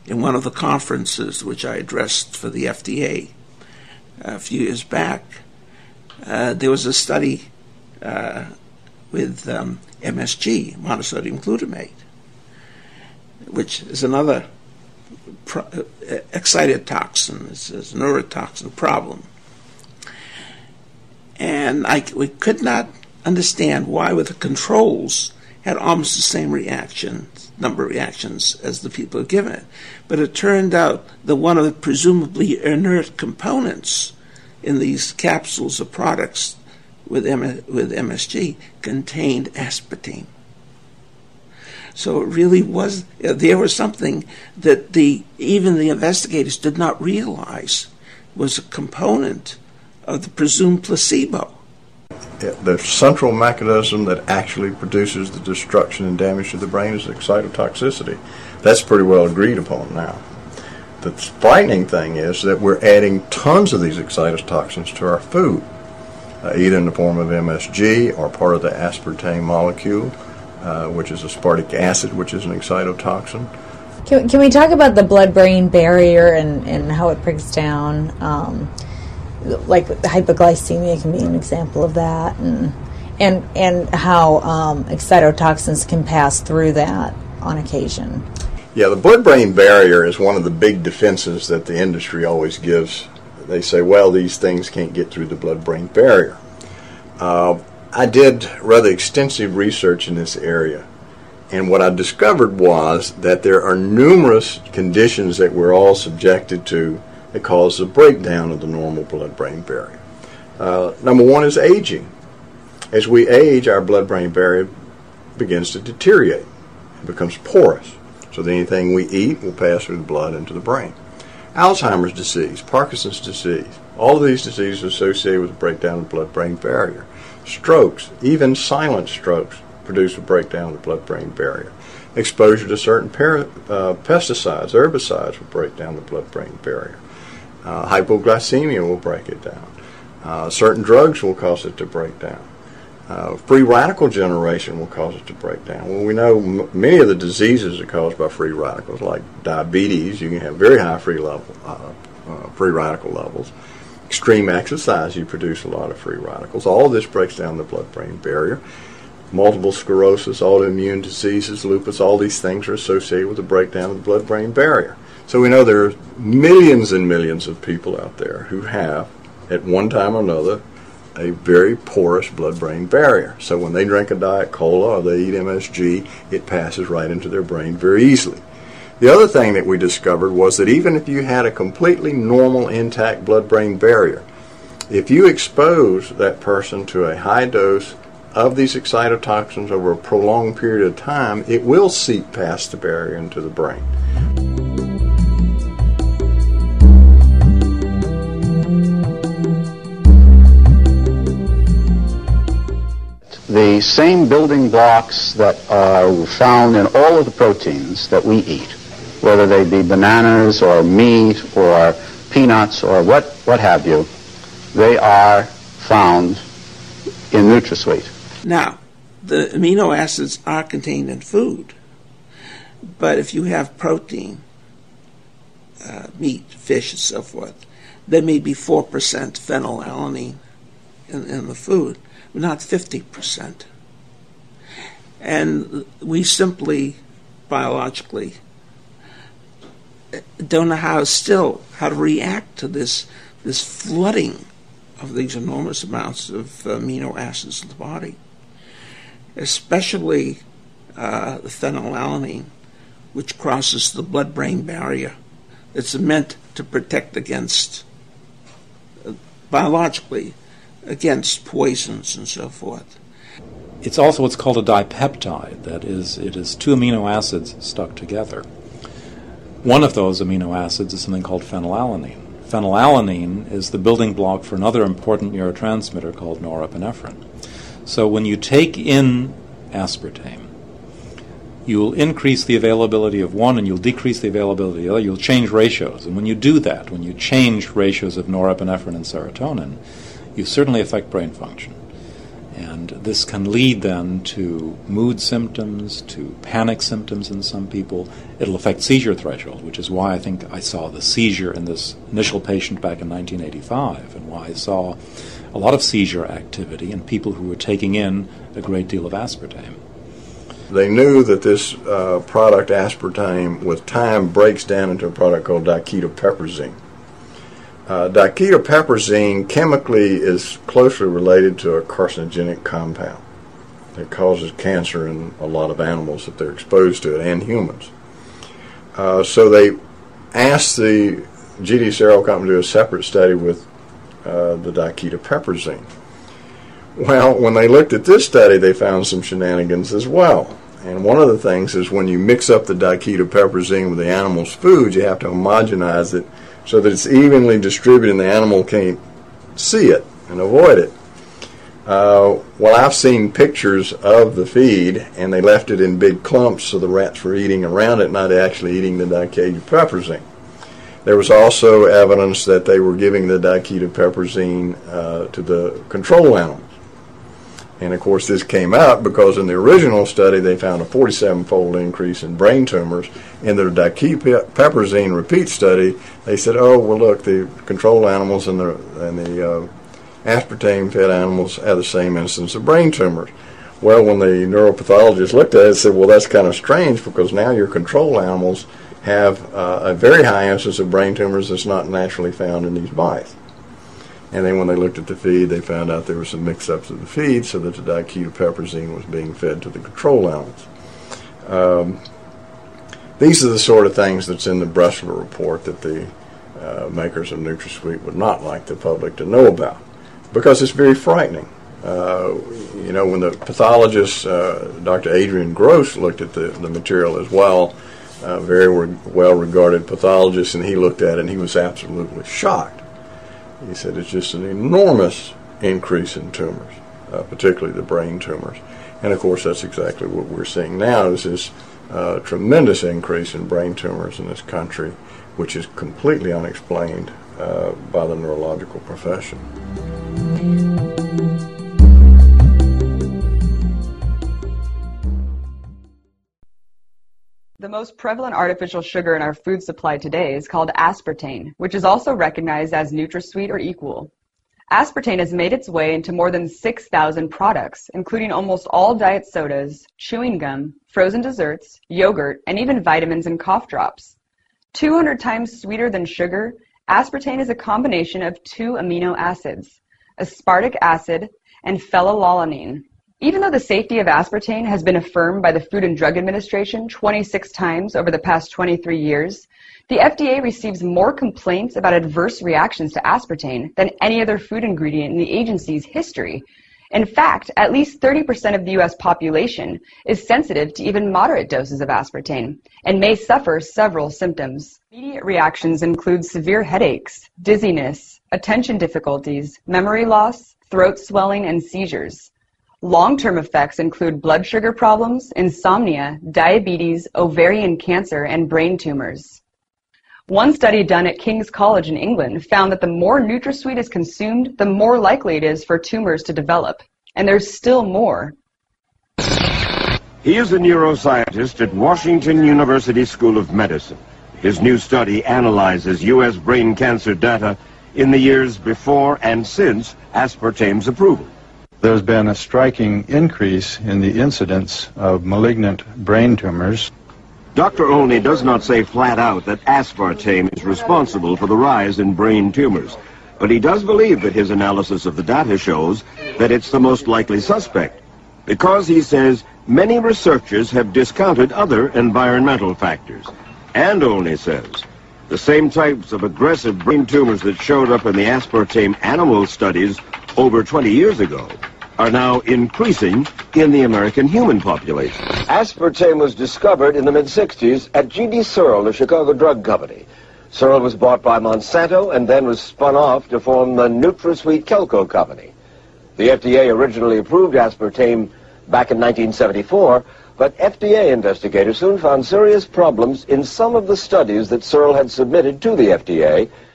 in one of the conferences which I addressed for the FDA a few years back, there was a study with MSG, monosodium glutamate, which is another excitotoxin. It's a neurotoxin problem. And we could not understand why with the controls had almost the same number of reactions as the people who given it. But it turned out that one of the presumably inert components in these capsules of products with MSG contained aspartame. So it really was, there was something that even the investigators did not realize was a component of the presumed placebo. The central mechanism that actually produces the destruction and damage to the brain is excitotoxicity. That's pretty well agreed upon now. The frightening thing is that we're adding tons of these excitotoxins to our food, either in the form of MSG or part of the aspartame molecule, which is aspartic acid, which is an excitotoxin. Can we talk about the blood-brain barrier and how it breaks down? Like hypoglycemia can be an example of that, and how excitotoxins can pass through that on occasion. Yeah, the blood-brain barrier is one of the big defenses that the industry always gives. They say, well, these things can't get through the blood-brain barrier. I did rather extensive research in this area, and what I discovered was that there are numerous conditions that we're all subjected to that cause the breakdown of the normal blood-brain barrier. Number one is aging. As we age, our blood-brain barrier begins to deteriorate. It becomes porous, so that anything we eat will pass through the blood into the brain. Alzheimer's disease, Parkinson's disease, all of these diseases are associated with the breakdown of the blood-brain barrier. Strokes, even silent strokes, produce a breakdown of the blood-brain barrier. Exposure to certain pesticides, herbicides will break down the blood-brain barrier. Hypoglycemia will break it down. Certain drugs will cause it to break down. Free radical generation will cause it to break down. Well, we know many of the diseases are caused by free radicals, like diabetes. You can have very high free radical levels. Extreme exercise, you produce a lot of free radicals. All of this breaks down the blood-brain barrier. Multiple sclerosis, autoimmune diseases, lupus, all these things are associated with the breakdown of the blood-brain barrier. So we know there are millions and millions of people out there who have, at one time or another, a very porous blood-brain barrier. So when they drink a Diet Cola or they eat MSG, it passes right into their brain very easily. The other thing that we discovered was that even if you had a completely normal, intact blood-brain barrier, if you expose that person to a high dose of these excitotoxins over a prolonged period of time, it will seep past the barrier into the brain. The same building blocks that are found in all of the proteins that we eat, whether they be bananas or meat or peanuts or what have you, they are found in NutraSweet. Now, the amino acids are contained in food, but if you have protein, meat, fish, and so forth, there may be 4% phenylalanine in the food, but not 50%. And we simply, biologically, don't know how to react to this flooding of these enormous amounts of amino acids in the body, especially the phenylalanine, which crosses the blood-brain barrier. It's meant to protect against, biologically, against poisons and so forth. It's also what's called a dipeptide. That is, it is two amino acids stuck together. One of those amino acids is something called phenylalanine. Phenylalanine is the building block for another important neurotransmitter called norepinephrine. So when you take in aspartame, you'll increase the availability of one and you'll decrease the availability of the other. You'll change ratios. And when you do that, when you change ratios of norepinephrine and serotonin, you certainly affect brain function. And this can lead then to mood symptoms, to panic symptoms in some people. It'll affect seizure threshold, which is why I think I saw the seizure in this initial patient back in 1985, and why I saw a lot of seizure activity in people who were taking in a great deal of aspartame. They knew that this product, aspartame, with time breaks down into a product called diketopiperazine. Diketopiperazine chemically is closely related to a carcinogenic compound that causes cancer in a lot of animals if they're exposed to it, and humans. So they asked the GD Searle company to do a separate study with the diketopiperazine. Well, when they looked at this study, they found some shenanigans as well. And one of the things is when you mix up the diketopiperazine with the animal's food, you have to homogenize it so that it's evenly distributed and the animal can't see it and avoid it. Well, I've seen pictures of the feed, and they left it in big clumps so the rats were eating around it, not actually eating the diketopiperazine. There was also evidence that they were giving the diketopiperazine to the control animals. And, of course, this came out because in the original study they found a 47-fold increase in brain tumors. In the diketopiperazine repeat study, they said, oh, well, look, the control animals and the aspartame-fed animals have the same incidence of brain tumors. Well, when the neuropathologist looked at it, they said, well, that's kind of strange because now your control animals have a very high incidence of brain tumors that's not naturally found in these mice. And then when they looked at the feed, they found out there were some mix-ups of the feed so that the diketopiperazine was being fed to the control animals. These are the sort of things that's in the Bressler report that the makers of NutraSweet would not like the public to know about because it's very frightening. When the pathologist, Dr. Adrian Gross, looked at the material as well, very well-regarded pathologist, and he looked at it and he was absolutely shocked. He said it's just an enormous increase in tumors, particularly the brain tumors. And, of course, that's exactly what we're seeing now is this tremendous increase in brain tumors in this country, which is completely unexplained by the neurological profession. The most prevalent artificial sugar in our food supply today is called aspartame, which is also recognized as NutraSweet or Equal. Aspartame has made its way into more than 6,000 products, including almost all diet sodas, chewing gum, frozen desserts, yogurt, and even vitamins and cough drops. 200 times sweeter than sugar, aspartame is a combination of 2 amino acids, aspartic acid and phenylalanine. Even though the safety of aspartame has been affirmed by the Food and Drug Administration 26 times over the past 23 years, the FDA receives more complaints about adverse reactions to aspartame than any other food ingredient in the agency's history. In fact, at least 30% of the U.S. population is sensitive to even moderate doses of aspartame and may suffer several symptoms. Immediate reactions include severe headaches, dizziness, attention difficulties, memory loss, throat swelling, and seizures. Long-term effects include blood sugar problems, insomnia, diabetes, ovarian cancer, and brain tumors. One study done at King's College in England found that the more NutraSweet is consumed, the more likely it is for tumors to develop. And there's still more. He is a neuroscientist at Washington University School of Medicine. His new study analyzes U.S. brain cancer data in the years before and since aspartame's approval. There's been a striking increase in the incidence of malignant brain tumors. Dr. Olney does not say flat out that aspartame is responsible for the rise in brain tumors, but he does believe that his analysis of the data shows that it's the most likely suspect, because he says many researchers have discounted other environmental factors. And Olney says the same types of aggressive brain tumors that showed up in the aspartame animal studies over 20 years ago are now increasing in the American human population. Aspartame was discovered in the mid-60s at GD Searle, the Chicago drug company. Searle was bought by Monsanto and then was spun off to form the NutraSweet Kelco company. The FDA originally approved aspartame back in 1974, but FDA investigators soon found serious problems in some of the studies that Searle had submitted to the FDA,